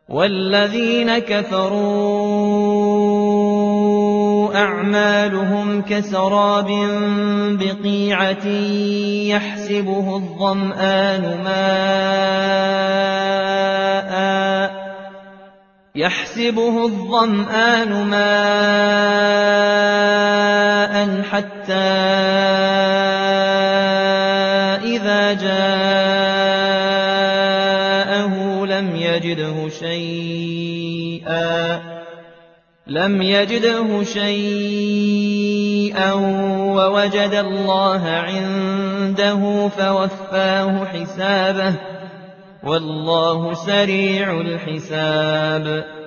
وَالَّذِينَ كَفَرُوا أَعْمَالُهُمْ كَسَرَابٍ بِقِيعَةٍ يَحْسَبُهُ الظَّمْآنُ مَاءً حَتَّىٰ إِذَا جَاءَهُ لَمْ يَجِدْهُ شَيْئًا وَوَجَدَ اللَّهَ عِندَهُ فَوَفَّاهُ حِسَابَهُ ۗ وَاللَّهُ سَرِيعُ الْحِسَابِ